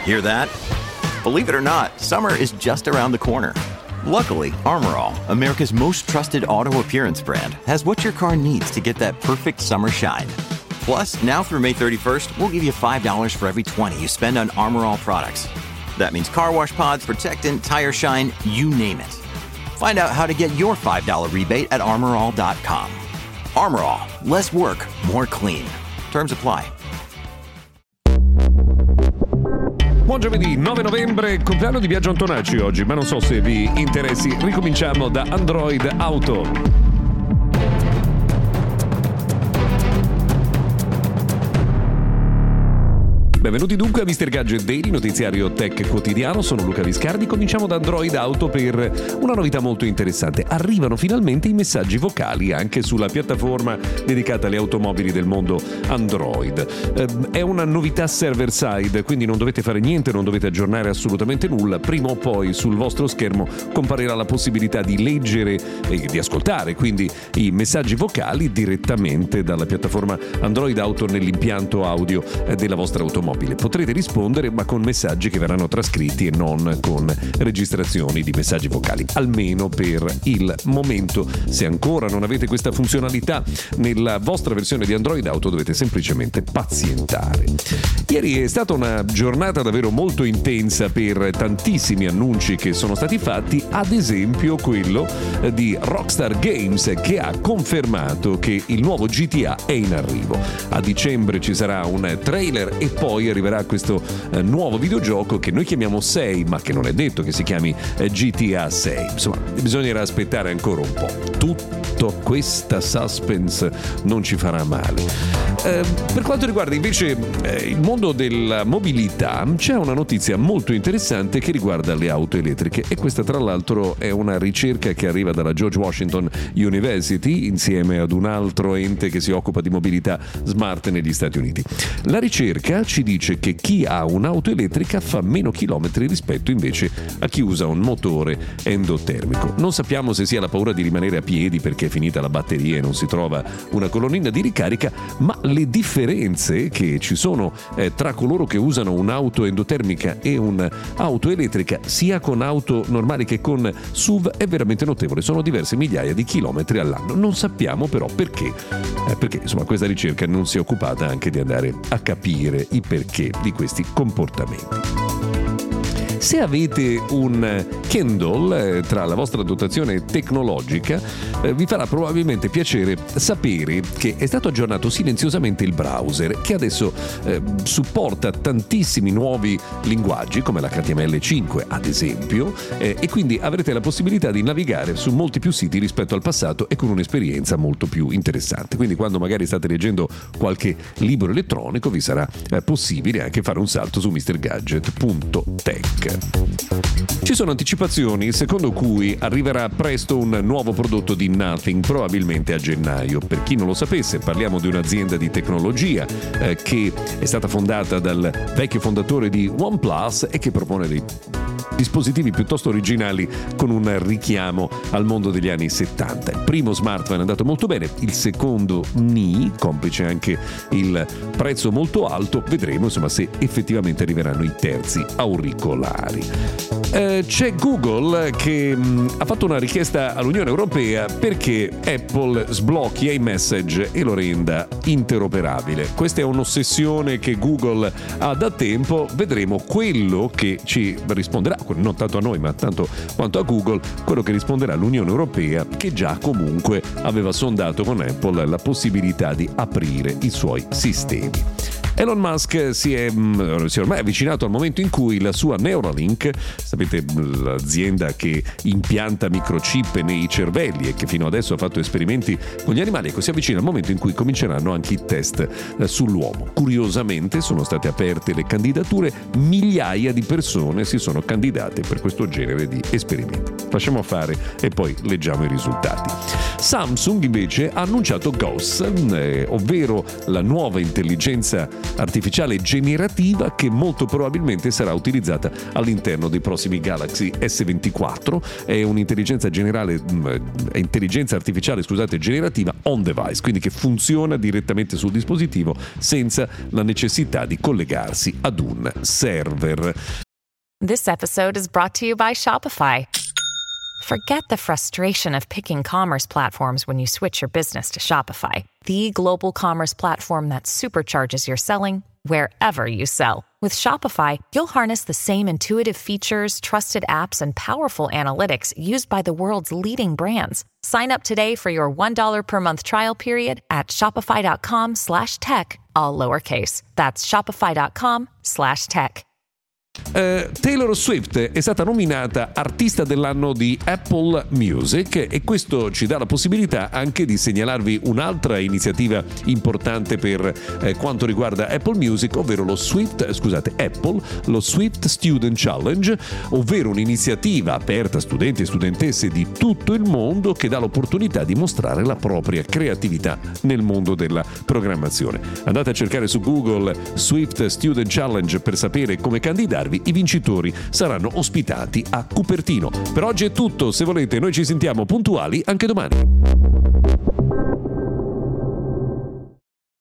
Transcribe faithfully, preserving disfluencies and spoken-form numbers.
Hear that? Believe it or not, summer is just around the corner. Luckily, Armor All, America's most trusted auto appearance brand, has what your car needs to get that perfect summer shine. Plus, now through May thirty-first, we'll give you five dollars for every twenty you spend on Armor All products. That means car wash pods, protectant, tire shine, you name it. Find out how to get your five dollars rebate at armor all dot com. Armor All, less work, more clean. Terms apply. Buon giovedì, nove novembre, compleanno di Biagio Antonacci oggi, ma non so se vi interessi. Ricominciamo da Android Auto. Benvenuti dunque a mister Gadget Daily, notiziario tech quotidiano. Sono Luca Viscardi. Cominciamo da Android Auto per una novità molto interessante. Arrivano finalmente i messaggi vocali anche sulla piattaforma dedicata alle automobili del mondo Android. È una novità server side, quindi non dovete fare niente, non dovete aggiornare assolutamente nulla. Prima o poi sul vostro schermo comparirà la possibilità di leggere e di ascoltare quindi i messaggi vocali direttamente dalla piattaforma Android Auto nell'impianto audio della vostra automobile. Potrete rispondere ma con messaggi che verranno trascritti e non con registrazioni di messaggi vocali, almeno per il momento. Se ancora non avete questa funzionalità nella vostra versione di Android Auto dovete semplicemente pazientare. Ieri è stata una giornata davvero molto intensa per tantissimi annunci che sono stati fatti, ad esempio quello di Rockstar Games che ha confermato che il nuovo G T A è in arrivo. A dicembre ci sarà un trailer e poi arriverà questo eh, nuovo videogioco che noi chiamiamo sei, ma che non è detto che si chiami eh, G T A sei. Insomma, bisognerà aspettare ancora un po'. Tutta questa suspense non ci farà male. Eh, per quanto riguarda invece eh, il mondo della mobilità, c'è una notizia molto interessante che riguarda le auto elettriche, e questa tra l'altro è una ricerca che arriva dalla George Washington University insieme ad un altro ente che si occupa di mobilità smart negli Stati Uniti. La ricerca ci dice che chi ha un'auto elettrica fa meno chilometri rispetto invece a chi usa un motore endotermico. Non sappiamo se sia la paura di rimanere a piedi perché è finita la batteria e non si trova una colonnina di ricarica, ma le differenze che ci sono eh, tra coloro che usano un'auto endotermica e un'auto elettrica, sia con auto normali che con S U V, è veramente notevole. Sono diverse migliaia di chilometri all'anno. Non sappiamo però perché, eh, perché insomma questa ricerca non si è occupata anche di andare a capire i perché di questi comportamenti. Se avete un Kindle eh, tra la vostra dotazione tecnologica, eh, vi farà probabilmente piacere sapere che è stato aggiornato silenziosamente il browser, che adesso eh, supporta tantissimi nuovi linguaggi come l'H T M L cinque ad esempio, eh, e quindi avrete la possibilità di navigare su molti più siti rispetto al passato e con un'esperienza molto più interessante. Quindi quando magari state leggendo qualche libro elettronico vi sarà eh, possibile anche fare un salto su mister gadget punto tech. Ci sono anticipazioni secondo cui arriverà presto un nuovo prodotto di Nothing, probabilmente a gennaio. Per chi non lo sapesse, parliamo di un'azienda di tecnologia eh, che è stata fondata dal vecchio fondatore di OnePlus e che propone dei dispositivi piuttosto originali con un richiamo al mondo degli anni settanta. Il primo smartphone è andato molto bene, il secondo ni, complice anche il prezzo molto alto. Vedremo insomma se effettivamente arriveranno i terzi auricolari. Eh, c'è Google che mh, ha fatto una richiesta all'Unione Europea perché Apple sblocchi iMessage e lo renda interoperabile. Questa è un'ossessione che Google ha da tempo. Vedremo quello che ci risponderà, non tanto a noi ma tanto quanto a Google, quello che risponderà l'Unione Europea, che già comunque aveva sondato con Apple la possibilità di aprire i suoi sistemi. Elon Musk si è, si è ormai avvicinato al momento in cui la sua Neuralink, sapete l'azienda che impianta microchip nei cervelli e che fino adesso ha fatto esperimenti con gli animali, ecco, si avvicina al momento in cui cominceranno anche i test sull'uomo. Curiosamente sono state aperte le candidature, migliaia di persone si sono candidate per questo genere di esperimenti. Lasciamo fare e poi leggiamo i risultati. Samsung invece ha annunciato Ghost, eh, ovvero la nuova intelligenza artificiale generativa che molto probabilmente sarà utilizzata all'interno dei prossimi Galaxy S ventiquattro. È un'intelligenza generale, è intelligenza artificiale, scusate, generativa on device, quindi che funziona direttamente sul dispositivo senza la necessità di collegarsi ad un server. This episode is brought to you by Shopify. Forget the frustration of picking commerce platforms when you switch your business to Shopify, the global commerce platform that supercharges your selling wherever you sell. With Shopify, you'll harness the same intuitive features, trusted apps, and powerful analytics used by the world's leading brands. Sign up today for your one dollar per month trial period at shopify.com slash tech, all lowercase. That's shopify.com slash tech. Uh, Taylor Swift è stata nominata artista dell'anno di Apple Music e questo ci dà la possibilità anche di segnalarvi un'altra iniziativa importante per eh, quanto riguarda Apple Music, ovvero lo Swift, scusate, Apple, lo Swift Student Challenge, ovvero un'iniziativa aperta a studenti e studentesse di tutto il mondo che dà l'opportunità di mostrare la propria creatività nel mondo della programmazione. Andate a cercare su Google Swift Student Challenge per sapere come candidarvi. I vincitori saranno ospitati a Cupertino. Per oggi è tutto, se volete noi ci sentiamo puntuali anche domani.